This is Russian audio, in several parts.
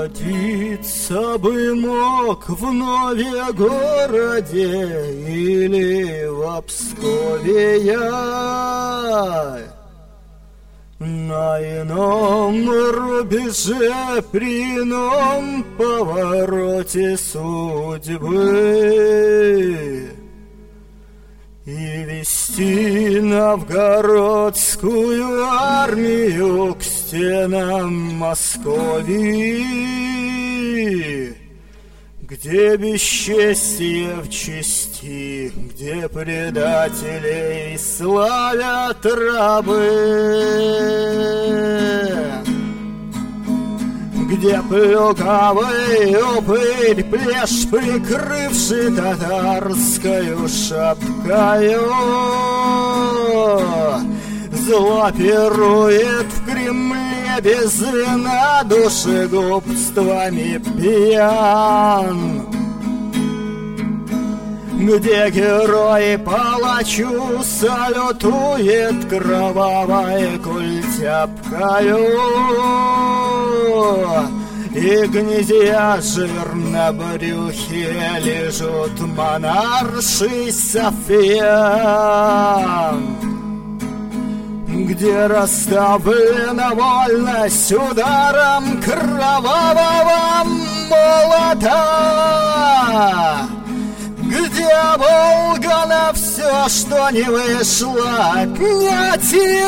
Родиться бы мог в Новегороде или в Пскове я, на ином рубеже при ином повороте судьбы. И вести новгородскую армию к стенам Московии, где бесчестие в чести, где предателей славят рабы, где плюгавый упырь, плешь прикрывший татарскою шапкою, зло пирует в Кремле без вина, душегубствами пьян, где герой палачу салютует кровавой культяпкою, и князья жирно брюхе лежат монарши софьян, где расставлена вольность ударом кровавого молота, где Волга на все, что не вышло, отнять и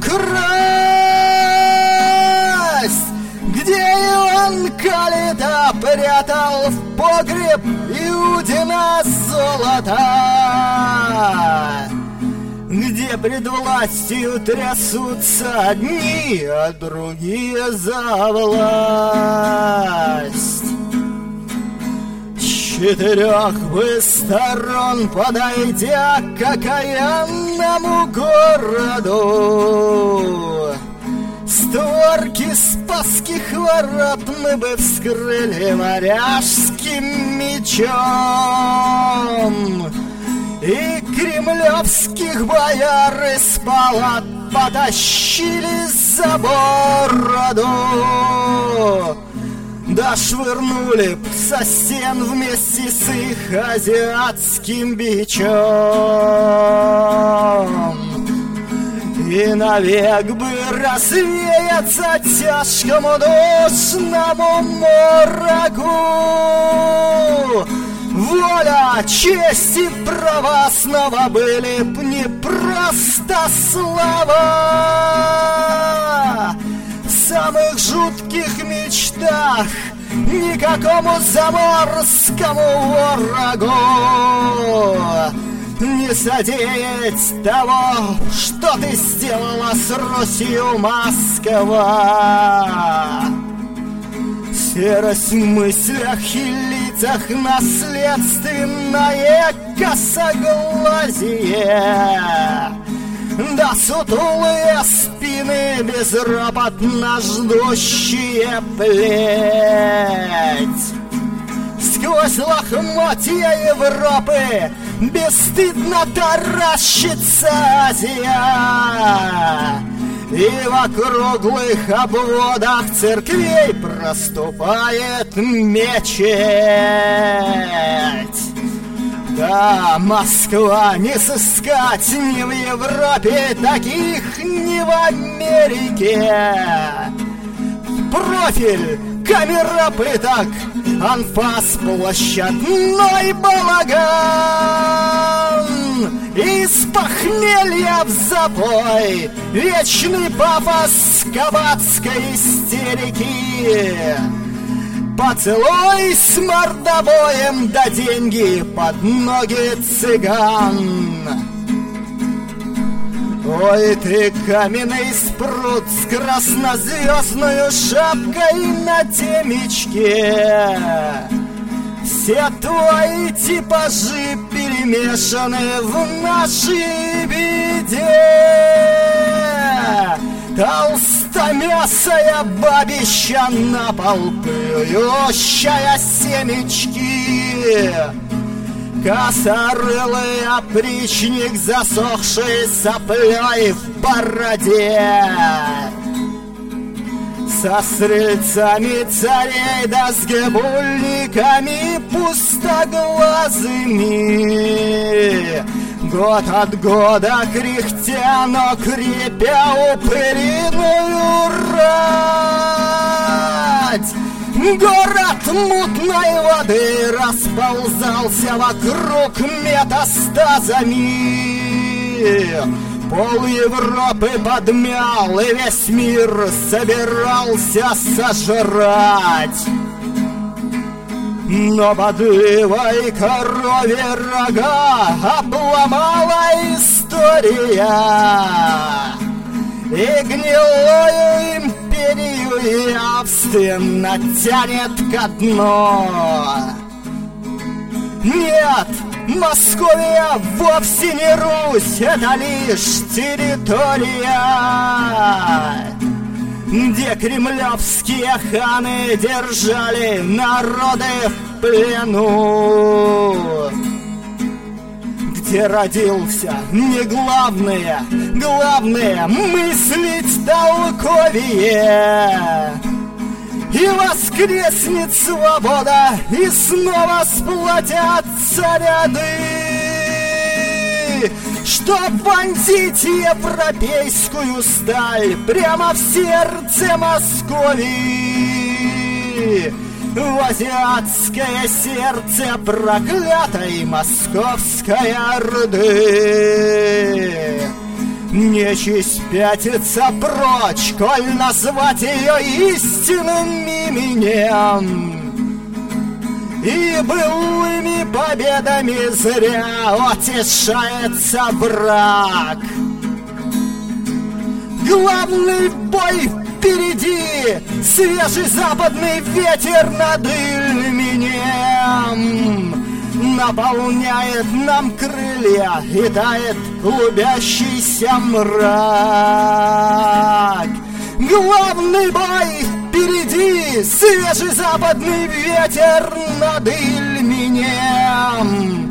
украсть, где Иван Калита прятал в погреб Иудина золота, где пред властью трясутся одни, а другие за власть. С четырех бы сторон подойдя к окаянному городу, створки Спасских ворот мы бы вскрыли варяжским мечом, и кремлевских бояр из палат потащили за бороду, да швырнули б со стен вместе с их азиатским бичом. И навек бы развеяться тяжкому душному мороку. Воля, честь и права снова были б не просто слова. В самых жутких мечтах никакому заморскому врагу не содеять того, что ты сделала с Русью, Москва. Серость в мыслях и лицах, наследственное косоглазие, да сутулые спины, безропотно ждущие плеть. Сквозь лохмотья Европы бесстыдно таращится Азия, и в округлых обводах церквей проступает мечеть. Да, Москва не сыскать ни в Европе таких, ни в Америке. Профиль, камера пыток, анфас площадной балаган, из похмелья в запой вечный пафос кабацкой истерики. Поцелуй с мордобоем, да деньги под ноги цыган. Ой, ты каменный спрут с краснозвездную шапкой на темечке. Все твои типажи перемешаны в нашей беде. Толстомясая бабища на пол плюющая семечки. Косорылый опричник, засохший соплей в бороде. со стрельцами царей да с гебульниками пустоглазыми. Год от года кряхтя, но крепя упыриную рать, город мутной воды расползался вокруг метастазами. Пол Европы подмял, и весь мир собирался сожрать. Но бодливой корове рога обломала история, и гнилую империю явственно тянет ко дну. Нет, Московия вовсе не Русь, это лишь территория, где кремлевские ханы держали народы в плену, где родился не главное мыслить толковее. И воскреснет свобода, и снова сплотятся ряды, чтоб вонзить европейскую сталь прямо в сердце Московии, в азиатское сердце проклятой московской орды. Нечисть пятится прочь, коль назвать ее истинным именем, и былыми победами зря утешается враг. Главный бой впереди, свежий западный ветер над Ильменем наполняет нам крылья и тает клубящийся мрак. Главный бой впереди, свежий западный ветер над Ильменем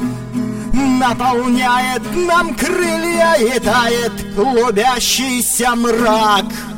наполняет нам крылья и тает клубящийся мрак.